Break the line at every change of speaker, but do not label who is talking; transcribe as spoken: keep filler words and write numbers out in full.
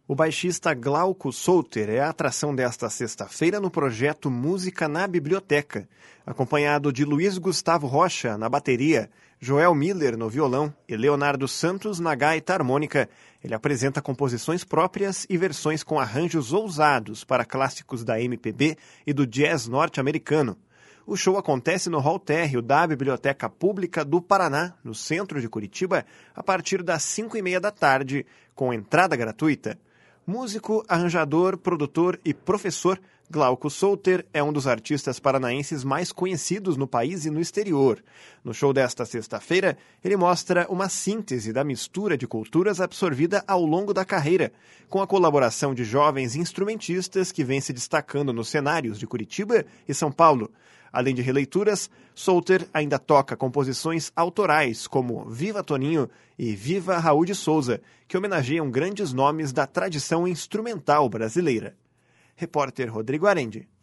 O baixista Glauco Souter é a atração desta sexta-feira no projeto Música na Biblioteca, acompanhado de Luiz Gustavo Rocha na bateria, Joel Miller no violão e Leonardo Santos na gaita harmônica. Ele apresenta composições próprias e versões com arranjos ousados para clássicos da M P B e do jazz norte-americano. O show acontece no hall térreo da Biblioteca Pública do Paraná, no centro de Curitiba, a partir das cinco e meia da tarde, com entrada gratuita. Músico, arranjador, produtor e professor, Glauco Souter é um dos artistas paranaenses mais conhecidos no país e no exterior. No show desta sexta-feira, ele mostra uma síntese da mistura de culturas absorvida ao longo da carreira, com a colaboração de jovens instrumentistas que vêm se destacando nos cenários de Curitiba e São Paulo. Além de releituras, Souter ainda toca composições autorais como Viva Toninho e Viva Raul de Souza, que homenageiam grandes nomes da tradição instrumental brasileira. Repórter Rodrigo Arendi.